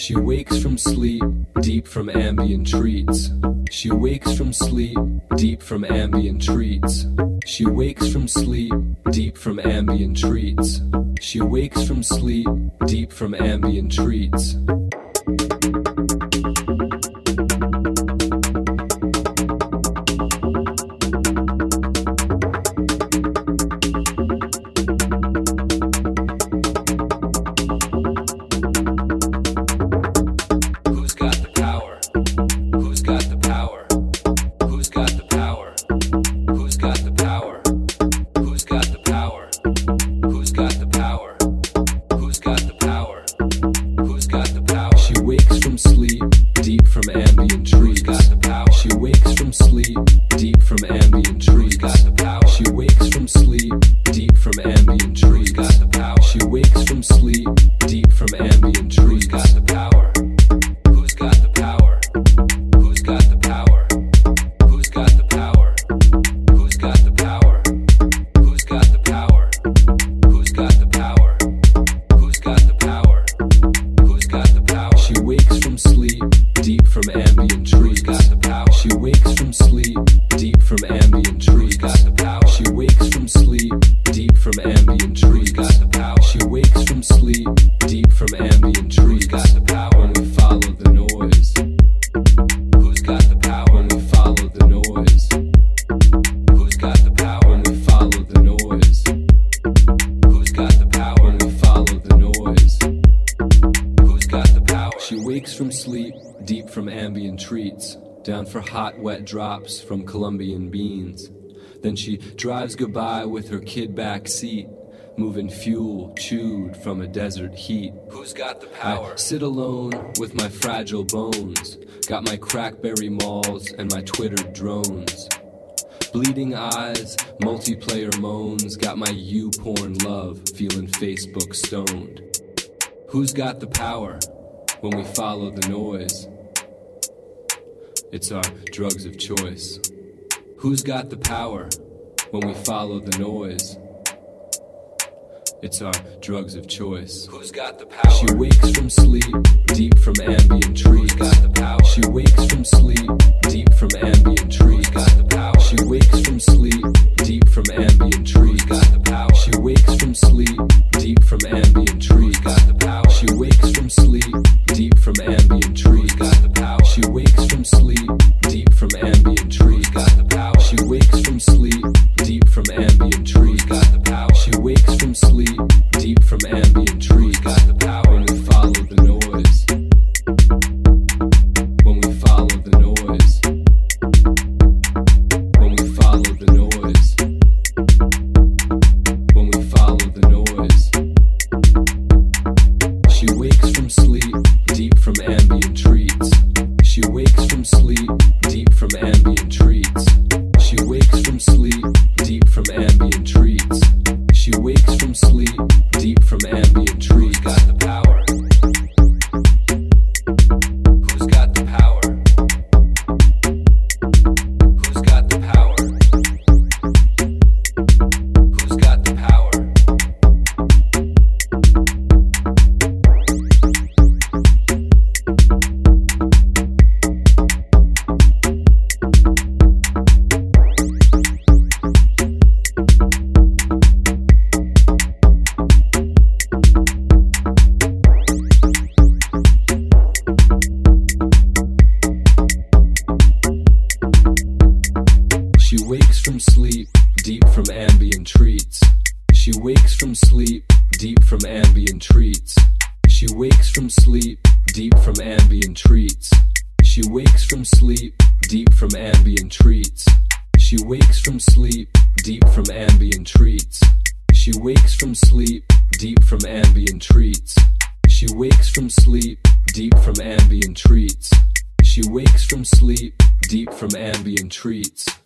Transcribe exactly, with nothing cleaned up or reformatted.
She wakes from sleep, deep from ambient treats. She wakes from sleep, deep from ambient treats. She wakes from sleep, deep from ambient treats. She wakes from sleep, deep from ambient treats. Down for hot, wet drops from Colombian beans. Then she drives goodbye with her kid back seat, moving fuel chewed from a desert heat. Who's got the power? I sit alone with my fragile bones, got my crackberry malls and my Twitter drones. Bleeding eyes, multiplayer moans, got my U-porn love, feeling Facebook stoned. Who's got the power when we follow the noise? It's our drugs of choice. Who's got the power when we follow the noise? It's our drugs of choice. Who's got the power? She wakes from sleep, deep from ambient trees. Who's got the power? She wakes from sleep, deep from ambient trees. Who's got the power? She wakes from sleep, deep from ambient trees. Who's got the power? She wakes from sleep, deep from ambient trees. Who's got the power? She wakes from sleep, deep from ambient trees. Who's got the power? She wakes from sleep, deep from ambient trees. Who's got the power? She wakes from sleep, deep from ambient trees. Who's got the power? She wakes from sleep, deep from ambient trees. Who's got the power? When we follow the noise. When we follow the noise. When we follow the noise. When we follow the noise. She wakes from sleep, deep from ambient treats. She wakes from sleep, deep from ambient treats. She wakes from sleep, deep from ambient treats. She wakes from sleep, deep from ambient trees. Who's got the power? Who's got the power? Who's got the power? Who's got the power? She wakes from sleep, deep from ambient treats. She wakes from sleep, deep from ambient treats. She wakes from sleep, deep from ambient treats. She wakes from sleep, deep from ambient treats. She wakes from sleep, deep from ambient treats. She wakes from sleep, deep from ambient treats. She wakes from sleep, deep from ambient treats. She wakes from sleep, deep from ambient treats.